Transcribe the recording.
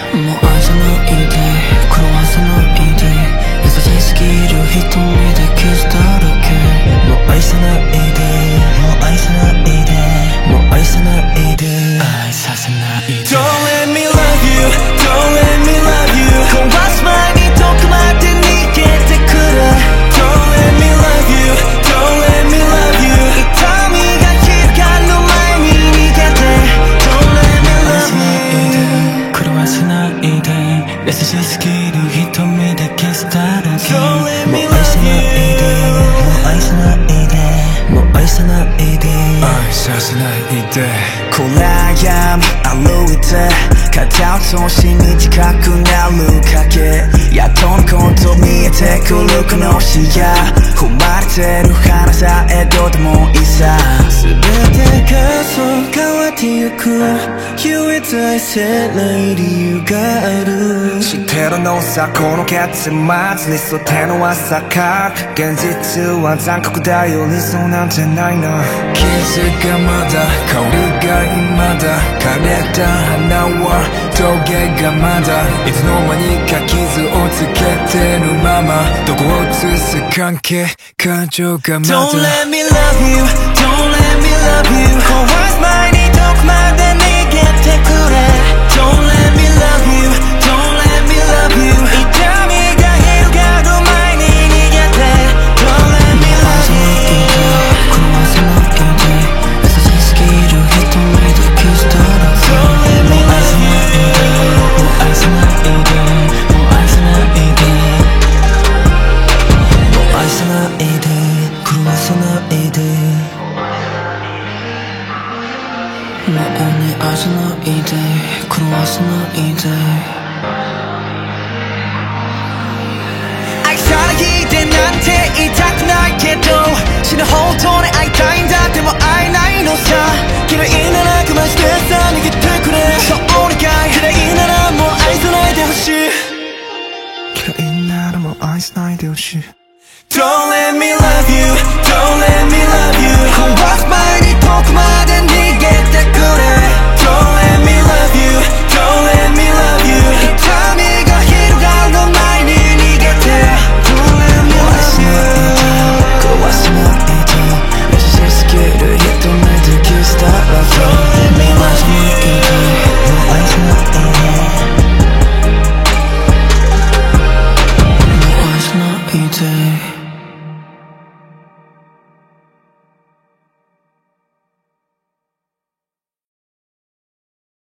もう愛さないで狂わせないで優しすぎる瞳でキスだらけもう愛さないでもう愛さないでもう愛さないで愛させないで Don't let me love you Don't let me love you 壊す前にどこまで逃げてくれ Don't let me love you Don't let me love you 痛みが広がる前に逃げて Don't let me love me 狂わせないで優しすぎる瞳でキスだらけ Don't let me love you もう愛さないでもう愛さないで愛させないで暗闇歩いて片を通しに近くなる影やっとのこと見えてくるこの視野踏まれてる花さえどうでもいいさ全てがそう変わってゆく言えたいせない理由がある知ってるのさこの結末理想ってのは錯覚現実は残酷だよ理想なんてないな傷がまだ香りが未だ枯れた花は棘がまだいつの間にか傷をつけてるままどこを映す関係感情がまだ Don't let me love you Don't let me love you 壊す前にどこまで逃げてくれ Don't let me love you Don't let me love you 痛みが広がる前に逃げて Don't let me love you 壊さないで優しすぎる瞳でキスだらけ Don't let me love you もう愛さないでもう愛さないでもう愛さないで狂わさないでもうね愛さないで狂わさないで愛さないでなんて言いたくないけど死ぬほどに会いたいんだでも会えないのさ嫌いなら我慢してさ逃げてくれそうお願い嫌いならもう愛さないでほしい嫌いならもう愛さないでほしい